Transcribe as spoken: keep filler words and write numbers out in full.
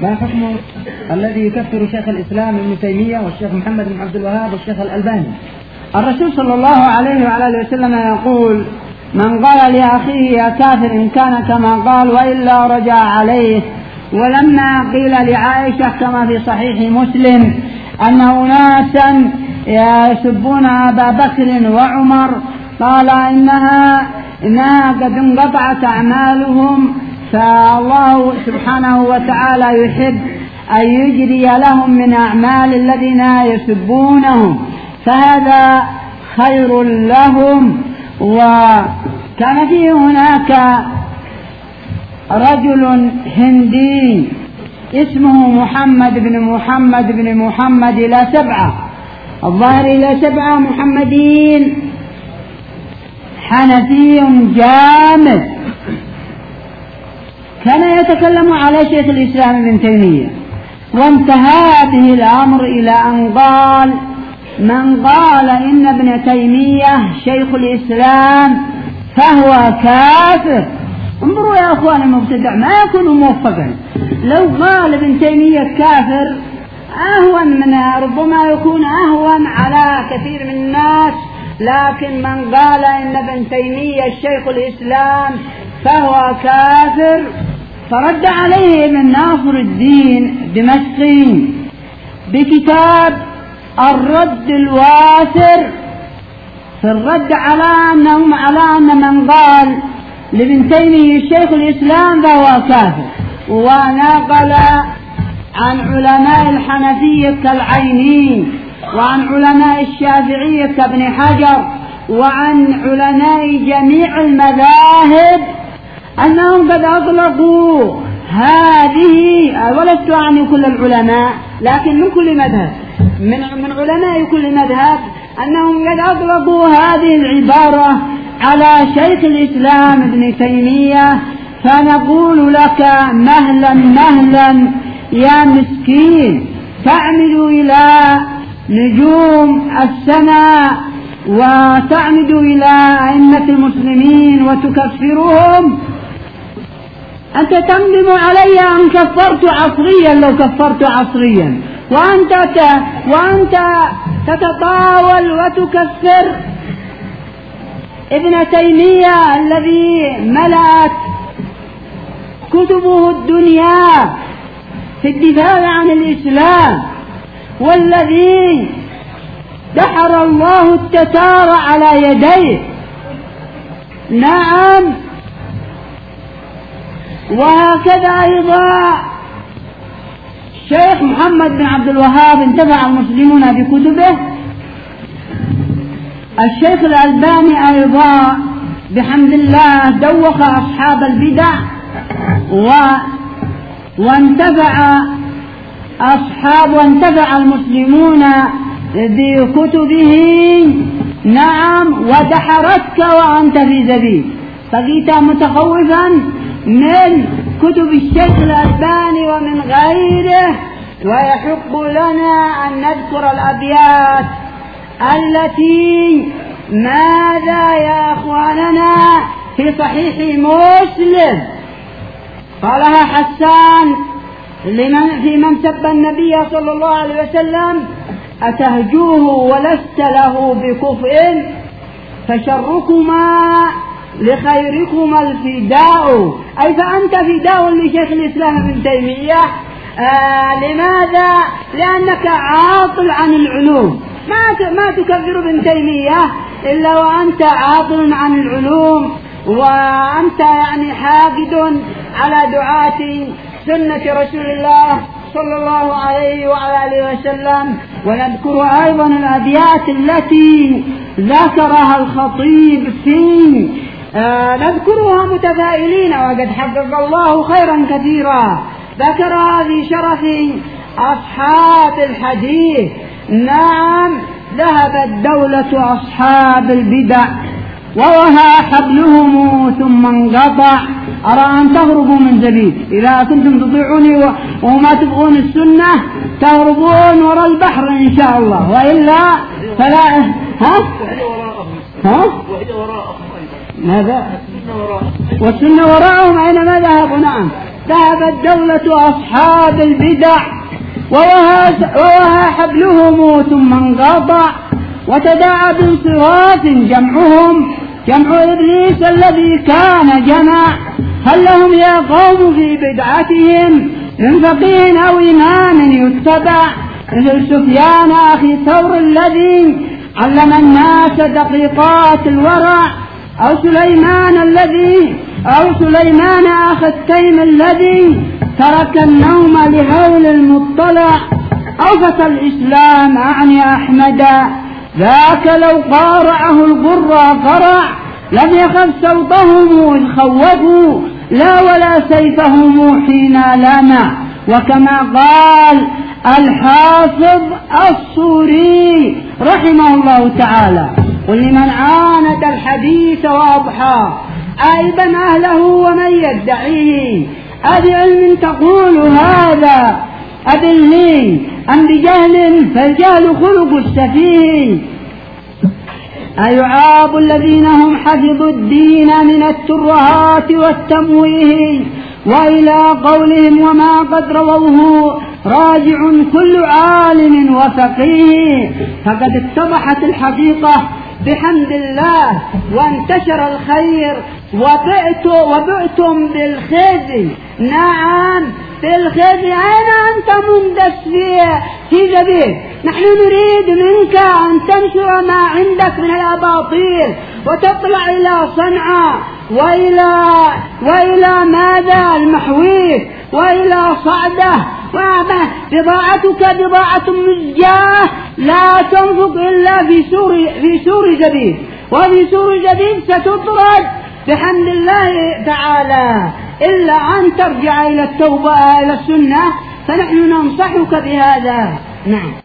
ما حكمه الذي يكفر شيخ الإسلام ابن تيمية والشيخ محمد بن عبد الوهاب والشيخ الألباني؟ الرسول صلى الله عليه وعلى آله وسلم يقول: من قال لأخيه يا كافر إن كان كما قال وإلا رجع عليه. ولما قيل لعائشة كما في صحيح مسلم أن أناسا يسبون أبا بكر وعمر قال إنها إنها قد انقطعت أعمالهم، فالله سبحانه وتعالى يحب أن يجري لهم من أعمال الذين يسبونهم، فهذا خير لهم. وكان فيه هناك رجل هندي اسمه محمد بن محمد بن محمد إلى سبعة، الظاهر إلى سبعة محمدين، حنفي جامد، كان يتكلم على شيخ الإسلام ابن تيمية، وانتهى به الأمر إلى أن قال: من قال إن ابن تيمية شيخ الإسلام فهو كافر. انظروا يا أخوان، المبتدع ما يكون موفقا. لو قال ابن تيمية كافر أهون من ربما يكون أهون على كثير من الناس، لكن من قال إن ابن تيمية شيخ الإسلام فهو كافر. فرد عليه ابن ناصر الدين الدمشقي بكتاب الرد الواسر في الرد على أنهم على أن من قال لابن تيمية شيخ الإسلام فهو كافر، ونقل عن علماء الحنفية كالعيني، وعن علماء الشافعية كابن حجر، وعن علماء جميع المذاهب أنهم قد أطلقوا هذه، ولست أعني كل العلماء لكن من كل مذهب، من من علماء كل مذهب، أنهم قد أطلقوا هذه العبارة على شيخ الإسلام ابن تيمية. فنقول لك مهلا مهلا يا مسكين، تعمد إلى نجوم السماء وتعمد إلى أئمة المسلمين وتكفرهم. أنت تندم علي أن كفرت عصريا لو كفرت عصريا، وأنت وأنت تتطاول وتكفر ابن تيمية الذي ملأت كتبه الدنيا في الدفاع عن الإسلام، والذي دحر الله التتار على يديه. نعم، وهكذا أيضا الشيخ محمد بن عبد الوهاب انتفع المسلمون بكتبه. الشيخ الألباني أيضا بحمد الله دوخ أصحاب البدع و... وانتفع أصحاب وانتفع المسلمون بكتبه. نعم، ودحرتك وأنت في زبيب، بقيت متخوفا من كتب الشيخ الألباني ومن غيره. ويحق لنا أن نذكر الأبيات التي ماذا يا أخواننا في صحيح مسلم قالها حسان لمن في من سب النبي صلى الله عليه وسلم: أتهجوه ولست له بكفء فشركما لخيركما الفداء. أي فأنت فداء لشيخ الإسلام ابن تيمية. آه لماذا؟ لأنك عاطل عن العلوم، ما ما تكفر ابن تيمية إلا وأنت عاطل عن العلوم، وأنت يعني حاقد على دعاة سنة رسول الله صلى الله عليه وعلى آله وسلم. ونذكر أيضا الأبيات التي ذكرها الخطيب في آه نذكرها متفائلين، وقد حقق الله خيرا كثيرا. ذكرها في شرف أصحاب الحديث. نعم، ذهبت دولة أصحاب البدع ووهى حبلهم ثم انقطع. أرى أن تهربوا من زبيب، إذا كنتم تطيعوني وما تبغون السنة تهربون وراء البحر إن شاء الله، وإلا فلا. ها؟ ها؟ ماذا؟ والسنة وراءهم أينما ذهبوا. نعم، ذهبت دولة أصحاب البدع ووهى حبلهم ثم انقطع، وتداعى بانصراف جمعهم جمع إبليس الذي كان جمع. هل لهم يا قوم في بدعتهم من فقيه أو إمام يتبع؟ مثل سفيان أخي ثور الذي علم الناس دقيقات الورع، أو سليمان الذي أو سليمان أخي التيم الذي ترك النوم لهول المطلع، أو فتى الإسلام أعني أحمدا ذاك لو قارعه الغر قرع، لم يخف صوتهم إذ خوفوا لا ولا سيفهم حين لامع. وكما قال الحافظ الصوري رحمه الله تعالى: قل لمن عاند الحديث وأضحى آيبا أهله ومن يدعيه، أبعلم تقول هذا أبلي أم بجهل؟ فالجهل خلق السفيه. أيعاب الذين هم حفظوا الدين من الترهات والتمويه، وإلى قولهم وما قد رووه راجع كل عالم وفقيه. فقد اتضحت الحقيقة بحمد الله وانتشر الخير وبئت وبئتم بالخزي. نعم بالخزي. أين أنت مندس في جبين؟ نحن نريد منك أن تنشر ما عندك من الأباطيل وتطلع إلى صنعاء وإلى وإلى ماذا المحويك وإلى صعدة، بضاعتك بضاعة مزجاة لا تنفق إلا في سور في سور جديد، وفي سور جديد ستطرد بحمد الله تعالى، إلا أن ترجع إلى التوبة إلى السنة، فنحن ننصحك بهذا. نعم.